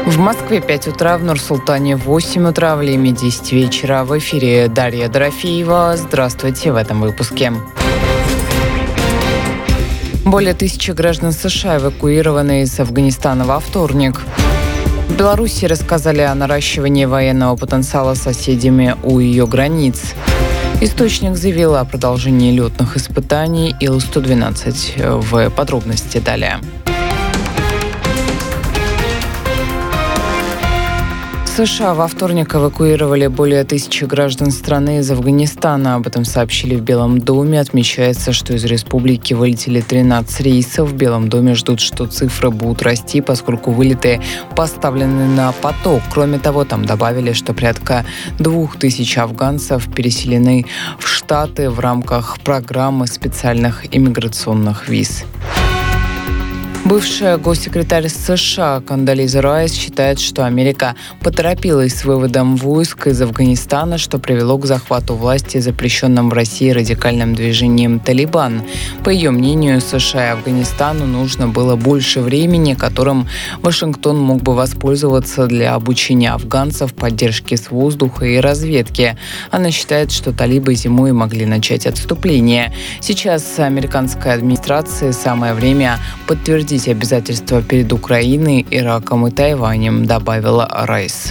В Москве 5 утра, в Нур-Султане 8 утра, в Лиме 10 вечера. В эфире Дарья Дорофеева. Здравствуйте в этом выпуске. Более 1000 граждан США эвакуированы из Афганистана во вторник. В Беларуси рассказали о наращивании военного потенциала соседями у ее границ. Источник заявил о продолжении летных испытаний Ил-112. В подробности далее. США во вторник эвакуировали более 1000 граждан страны из Афганистана. Об этом сообщили в Белом доме. Отмечается, что из республики вылетели 13 рейсов. В Белом доме ждут, что цифры будут расти, поскольку вылеты поставлены на поток. Кроме того, там добавили, что порядка 2000 афганцев переселены в Штаты в рамках программы специальных иммиграционных виз. Бывшая госсекретарь США Кондолиза Райс считает, что Америка поторопилась с выводом войск из Афганистана, что привело к захвату власти запрещенным в России радикальным движением «Талибан». По ее мнению, США и Афганистану нужно было больше времени, которым Вашингтон мог бы воспользоваться для обучения афганцев, поддержки с воздуха и разведки. Она считает, что талибы зимой могли начать отступление. Сейчас американской администрации самое время подтвердить обязательства перед Украиной, Ираком и Тайванем, добавила Райс.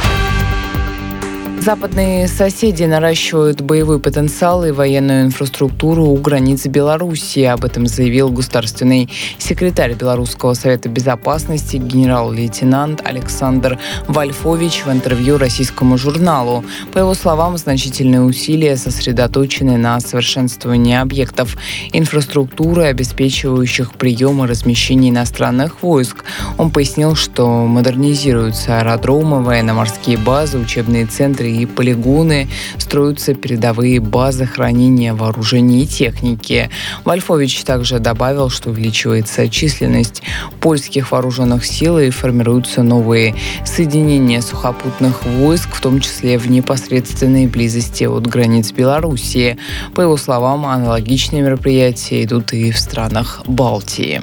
Западные соседи наращивают боевой потенциал и военную инфраструктуру у границ Беларуси. Об этом заявил государственный секретарь Белорусского совета безопасности генерал-лейтенант Александр Вольфович в интервью российскому журналу. По его словам, значительные усилия сосредоточены на совершенствовании объектов инфраструктуры, обеспечивающих прием и размещение иностранных войск. Он пояснил, что модернизируются аэродромы, военно-морские базы, учебные центры и полигоны, строятся передовые базы хранения вооружений и техники. Вольфович также добавил, что увеличивается численность польских вооруженных сил и формируются новые соединения сухопутных войск, в том числе в непосредственной близости от границ Белоруссии. По его словам, аналогичные мероприятия идут и в странах Балтии.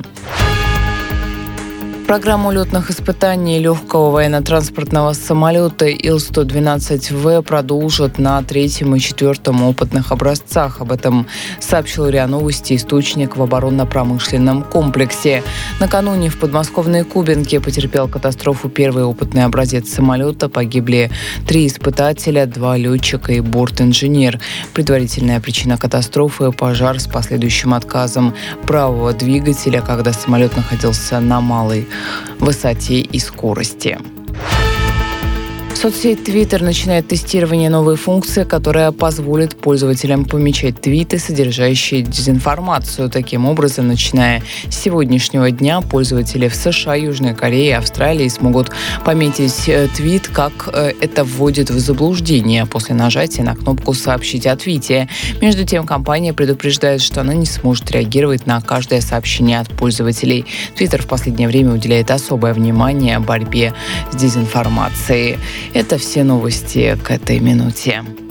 Программу летных испытаний легкого военно-транспортного самолета Ил-112В продолжат на 3-м и 4-м опытных образцах. Об этом сообщил РИА Новости источник в оборонно-промышленном комплексе. Накануне в подмосковной Кубинке потерпел катастрофу первый опытный образец самолета. Погибли 3 испытателя, 2 летчика и борт-инженер. Предварительная причина катастрофы – пожар с последующим отказом правого двигателя, когда самолет находился на малой высоте и скорости. Соцсеть Twitter начинает тестирование новой функции, которая позволит пользователям помечать твиты, содержащие дезинформацию. Таким образом, начиная с сегодняшнего дня, пользователи в США, Южной Корее и Австралии смогут пометить твит, как это вводит в заблуждение после нажатия на кнопку «Сообщить о твите». Между тем, компания предупреждает, что она не сможет реагировать на каждое сообщение от пользователей. Twitter в последнее время уделяет особое внимание борьбе с дезинформацией. Это все новости к этой минуте.